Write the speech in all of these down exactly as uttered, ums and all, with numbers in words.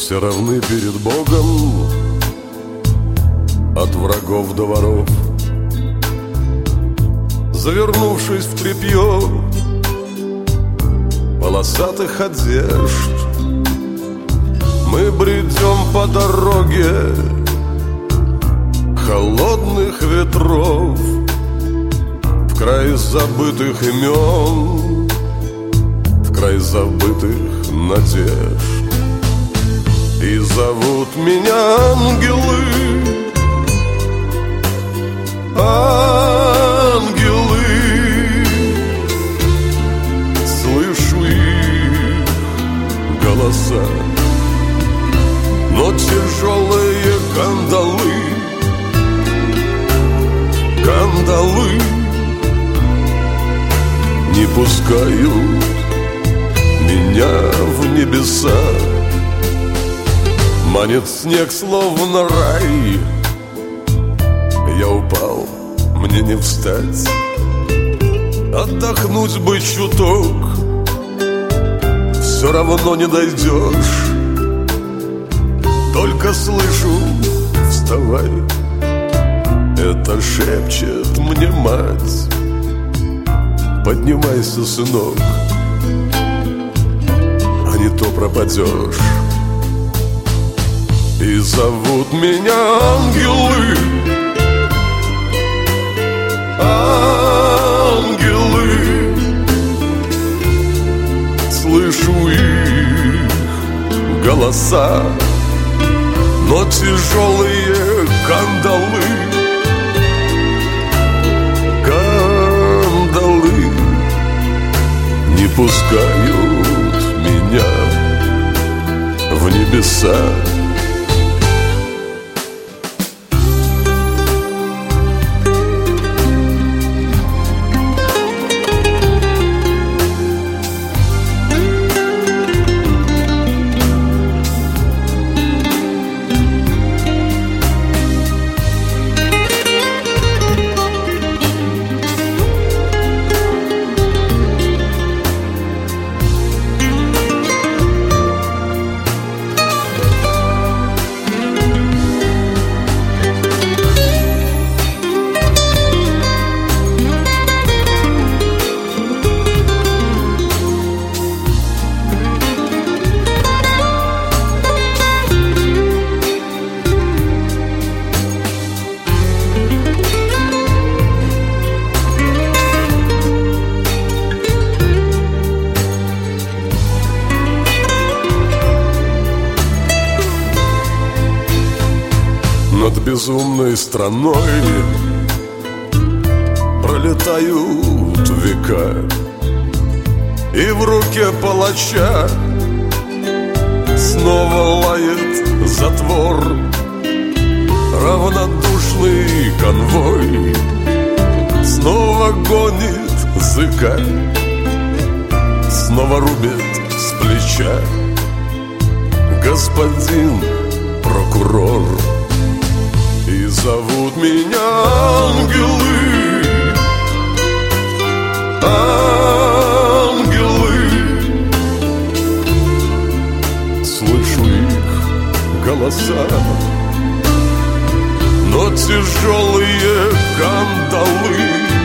Все равны перед Богом, от врагов до воров. Завернувшись в тряпье полосатых одежд, мы бредем по дороге холодных ветров, в край забытых имен, в край забытых надежд. И зовут меня ангелы, ангелы. Слышу их голоса, но тяжелые кандалы, кандалы не пускают меня в небеса. Манит снег, словно рай. Я упал, мне не встать. Отдохнуть бы чуток, все равно не дойдешь. Только слышу: вставай. Это шепчет мне мать: поднимайся, сынок, а не то пропадешь. И зовут меня ангелы, ангелы. Слышу их голоса, но тяжелые кандалы, кандалы не пускают меня в небеса. Над безумной страной пролетают века, и в руке палача снова лает затвор. Равнодушный конвой снова гонит зыка, снова рубит с плеча господин прокурор. И зовут меня ангелы, ангелы. Слышу их голоса, но тяжелые кандалы,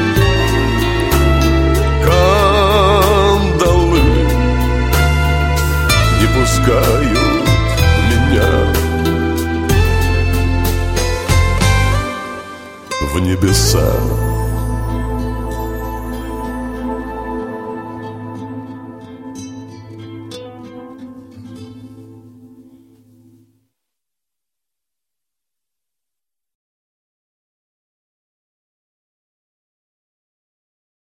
кандалы не пускают меня в небеса.